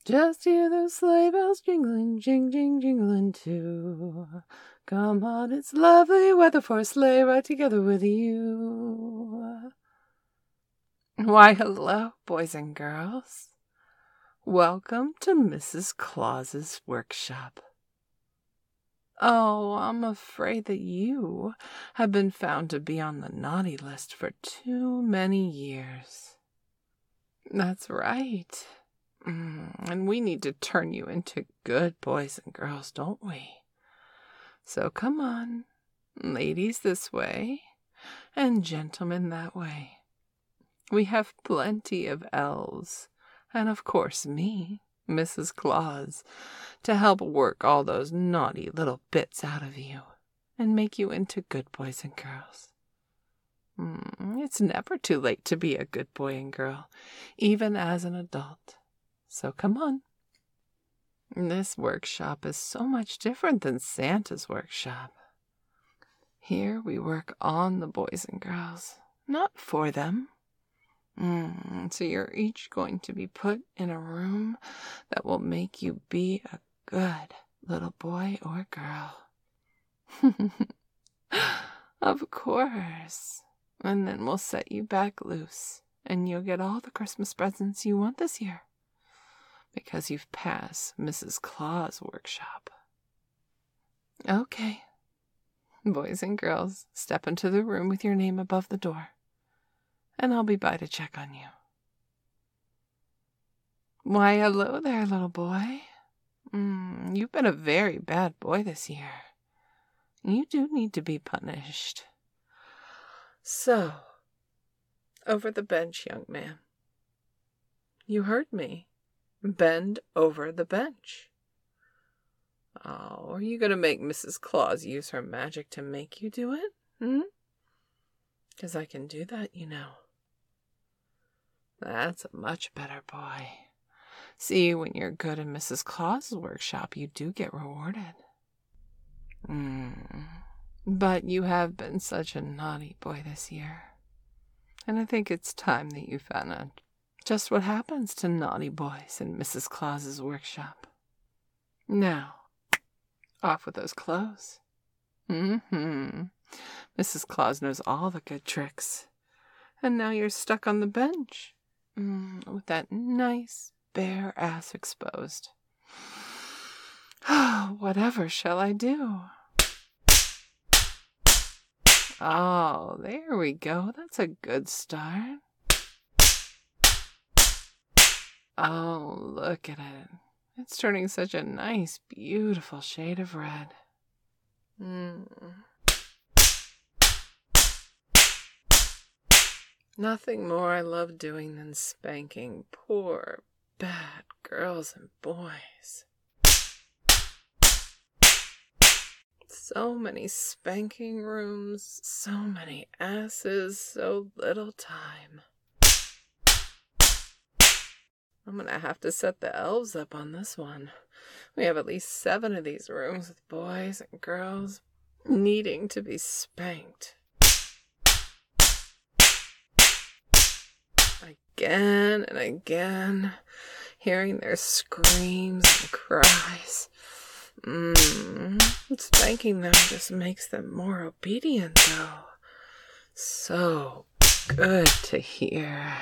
Just hear those sleigh bells jingling, jing, jing, jingling too. Come on, it's lovely weather for a sleigh ride together with you. Why, hello, boys and girls. Welcome to Mrs. Claus's workshop. Oh, I'm afraid that you have been found to be on the naughty list for too many years. That's right. And we need to turn you into good boys and girls, don't we? So come on, ladies this way, and gentlemen that way. We have plenty of elves, and of course me, Mrs. Claus, to help work all those naughty little bits out of you, and make you into good boys and girls. It's never too late to be a good boy and girl, even as an adult. So come on. This workshop is so much different than Santa's workshop. Here we work on the boys and girls, not for them. So you're each going to be put in a room that will make you be a good little boy or girl. Of course. And then we'll set you back loose, and you'll get all the Christmas presents you want this year, because you've passed Mrs. Claus' workshop. Okay. Boys and girls, step into the room with your name above the door, and I'll be by to check on you. Why, hello there, little boy. You've been a very bad boy this year. You do need to be punished. So, over the bench, young man. You heard me. Bend over the bench. Oh, are you going to make Mrs. Claus use her magic to make you do it? 'Cause I can do that, you know. That's a much better boy. See, when you're good in Mrs. Claus's workshop, you do get rewarded. But you have been such a naughty boy this year. And I think it's time that you found out just what happens to naughty boys in Mrs. Claus's workshop. Now, off with those clothes. Mrs. Claus knows all the good tricks. And now you're stuck on the bench, with that nice bare ass exposed. Whatever shall I do? Oh, there we go. That's a good start. Oh, look at it. It's turning such a nice, beautiful shade of red. Nothing more I love doing than spanking poor, bad girls and boys. So many spanking rooms, so many asses, so little time. I'm gonna have to set the elves up on this one. We have at least 7 of these rooms with boys and girls needing to be spanked. Again and again, hearing their screams and cries. Spanking them just makes them more obedient, though. So good to hear.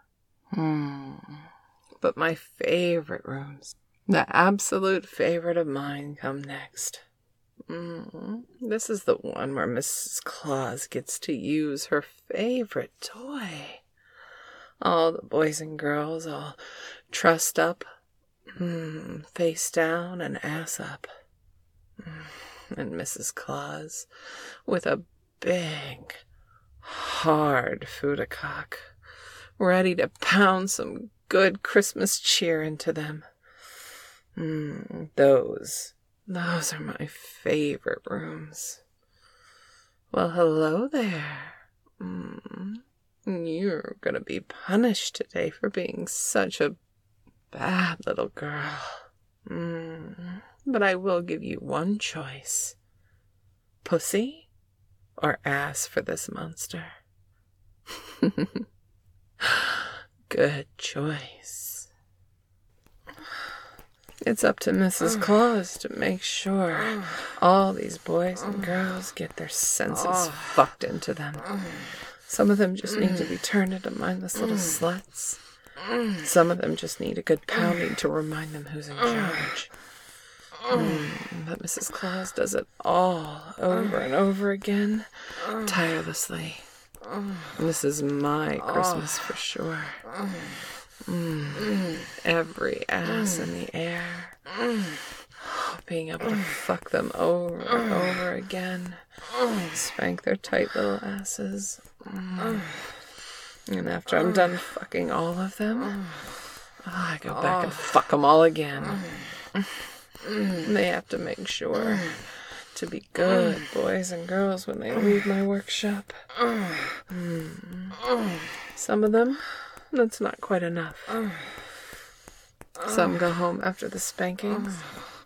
But my favorite rooms, the absolute favorite of mine, come next. This is the one where Mrs. Claus gets to use her favorite toy. All the boys and girls all trussed up, face down and ass up. And Mrs. Claus with a big, hard foodacock, ready to pound some good Christmas cheer into them. Those are my favorite rooms. Well, hello there. You're gonna be punished today for being such a bad little girl. But I will give you one choice. Pussy or ass for this monster? Good choice. It's up to Mrs. Claus to make sure all these boys and girls get their senses fucked into them. Some of them just need to be turned into mindless little sluts. Some of them just need a good pounding to remind them who's in charge. But Mrs. Claus does it all over and over again, tirelessly. And this is my Christmas for sure. Every ass in the air. Being able to fuck them over and over again. Spank their tight little asses. And after I'm done fucking all of them, I go back and fuck them all again. They have to make sure to be good boys and girls when they leave my workshop. Some of them, that's not quite enough. Some go home after the spankings.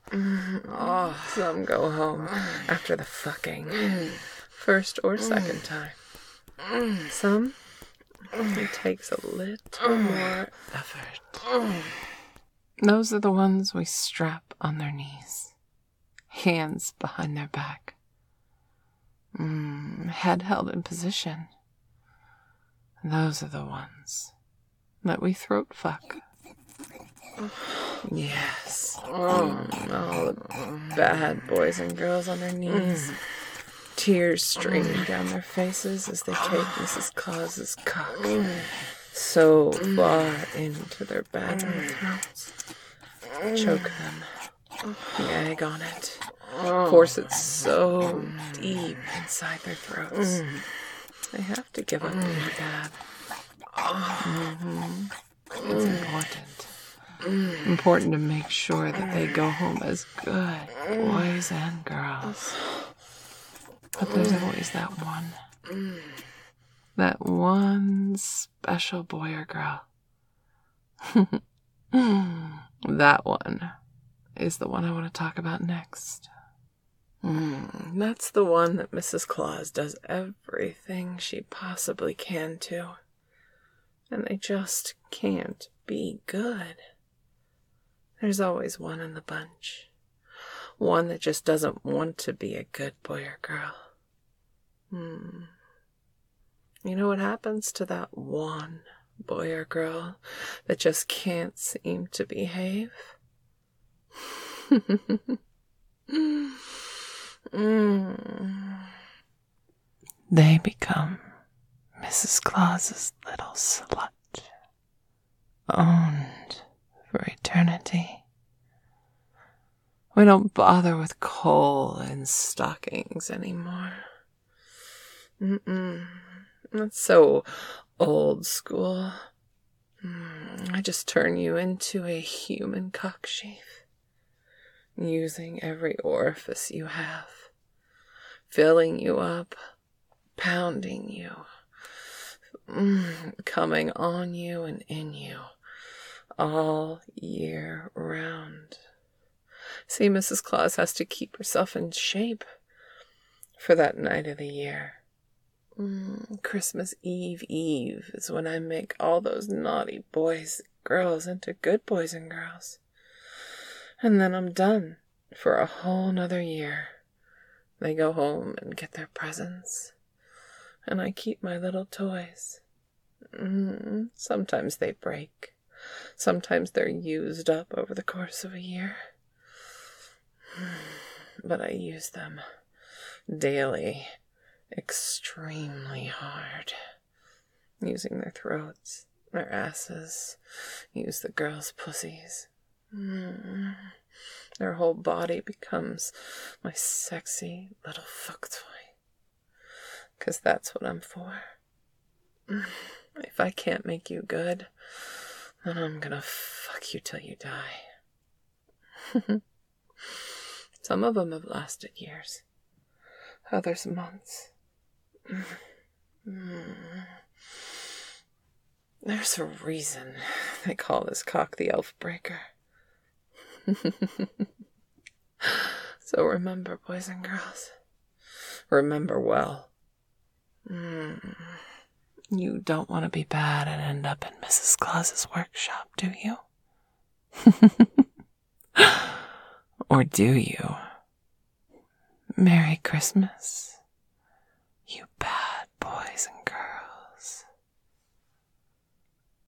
Some go home after the fucking, first or second time. Some, it takes a little more effort. Those are the ones we strap on their knees, hands behind their back, head held in position. Those are the ones that we throat fuck. Yes. All the bad boys and girls on their knees. Tears streaming down their faces as they take Mrs. Claus's cock so far into their bedroom throats. Choke them. Gag on it. Force it so deep inside their throats. They have to give up being bad. It's important. Important to make sure that they go home as good boys and girls. But there's always that one. That one special boy or girl. That one is the one I want to talk about next. That's the one that Mrs. Claus does everything she possibly can to. And they just can't be good. There's always one in the bunch. One that just doesn't want to be a good boy or girl. You know what happens to that one boy or girl that just can't seem to behave? They become Mrs. Claus's little slut, owned for eternity. We don't bother with coal and stockings anymore. That's so old school. I just turn you into a human cockchafe, using every orifice you have, filling you up, pounding you, coming on you and in you, all year round. See, Mrs. Claus has to keep herself in shape for that night of the year. Christmas Eve is when I make all those naughty boys and girls into good boys and girls. And then I'm done for a whole nother year. They go home and get their presents. And I keep my little toys. Sometimes they break. Sometimes they're used up over the course of a year. But I use them daily, extremely hard. Using their throats, their asses, use the girls' pussies. Their whole body becomes my sexy little fuck toy. 'Cause that's what I'm for. If I can't make you good, then I'm gonna fuck you till you die. Some of them have lasted years. Others months. There's a reason they call this cock the elf breaker. So remember, boys and girls. Remember well. You don't want to be bad and end up in Mrs. Claus's workshop, do you? Or do you? Merry Christmas, you bad boys and